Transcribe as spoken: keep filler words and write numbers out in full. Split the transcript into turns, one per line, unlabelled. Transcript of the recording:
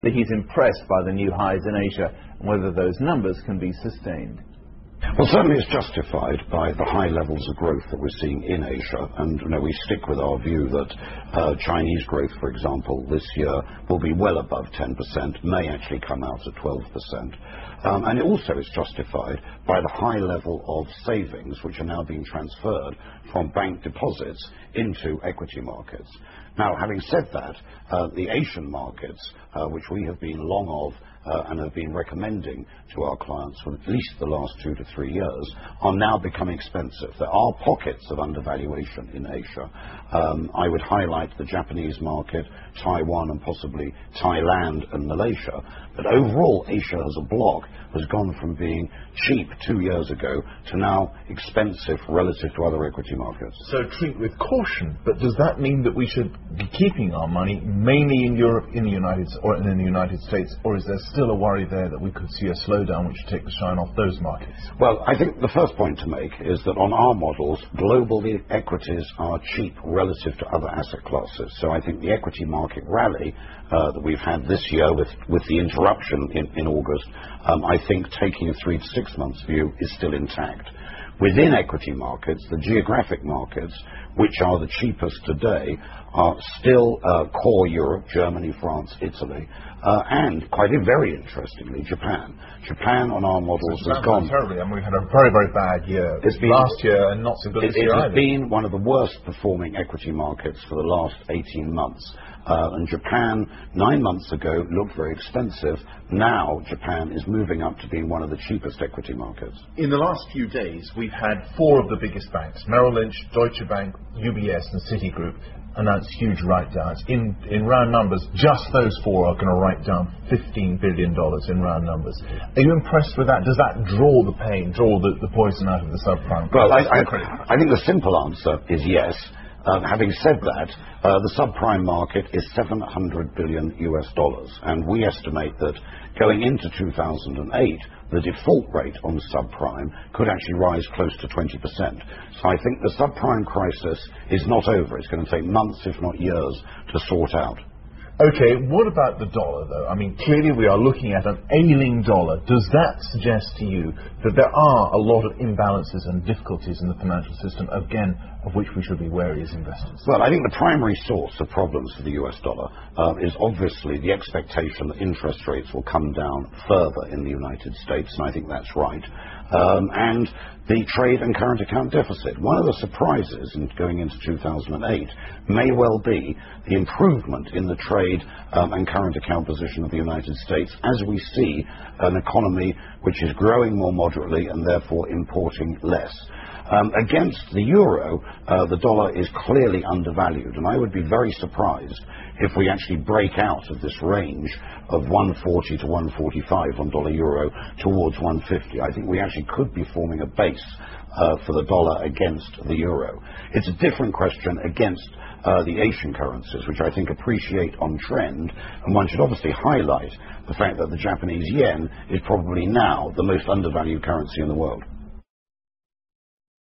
He's impressed by the new highs in Asia and whether those numbers can be sustained.
Well, certainly it's justified by the high levels of growth that we're seeing in Asia. And you know, we stick with our view that uh, Chinese growth, for example, this year will be well above ten percent, may actually come out at twelve percent. Um, and it also is justified by the high level of savings which are now being transferred from bank deposits into equity markets. Now, having said that, uh, the Asian markets, uh, which we have been long of uh, and have been recommending to our clients for at least the last two to three years, are now becoming expensive. There are pockets of undervaluation in Asia. Um, I would highlight the Japanese market, Taiwan, and possibly Thailand and Malaysia. But overall, Asia as a bloc has gone from being cheap two years ago to now expensive relative to other equity markets.
So treat with caution, but does that mean that we should be keeping our money mainly in Europe, in the United or in the United States, or is there still a worry there that we could see a slowdown which would take the shine off those markets?
Well, I think the first point to make is that on our models, globally equities are cheap relative to other asset classes. So I think the equity market rally uh, that we've had this year with, with the interruption in, in August, um, I think taking a three to six months view is still intact. Within equity markets, the geographic markets, which are the cheapest today, are still uh, core Europe, Germany, France, Italy, uh, and quite very interestingly, Japan. Japan on our models
so
has gone
terribly. I mean, we had a very, very bad year
it's been,
last year and not so good
it,
this year
It has
either.
been one of the worst performing equity markets for the last eighteen months. Uh, and Japan, nine months ago, looked very expensive. Now, Japan is moving up to being one of the cheapest equity markets.
In the last few days, we've had four of the biggest banks, Merrill Lynch, Deutsche Bank, U B S, and Citigroup, announce huge write-downs. In, in round numbers, just those four are going to write down fifteen billion dollars in round numbers. Are you impressed with that? Does that draw the pain, draw the, the poison out of the subprime?
Well, I, I, I think the simple answer is yes. Uh, having said that, uh, the subprime market is seven hundred billion U S dollars, and we estimate that going into two thousand eight, the default rate on subprime could actually rise close to twenty percent. So I think the subprime crisis is not over. It's going to take months, if not years, to sort out.
Okay, what about the dollar, though? I mean, clearly we are looking at an ailing dollar. Does that suggest to you that there are a lot of imbalances and difficulties in the financial system, again, of which we should be wary as investors?
Well, I think the primary source of problems for the U S dollar uh, is obviously the expectation that interest rates will come down further in the United States, and I think that's right. Um, and the trade and current account deficit. One of the surprises in going into two thousand eight may well be the improvement in the trade um, and current account position of the United States as we see an economy which is growing more moderately and therefore importing less. Um, against the euro, uh, the dollar is clearly undervalued, and I would be very surprised if we actually break out of this range of one forty to one forty-five on dollar euro towards one fifty. I think we actually could be forming a base uh, for the dollar against the euro. It's a different question against uh, the Asian currencies, which I think appreciate on trend, and one should obviously highlight the fact that the Japanese yen is probably now the most undervalued currency in the world.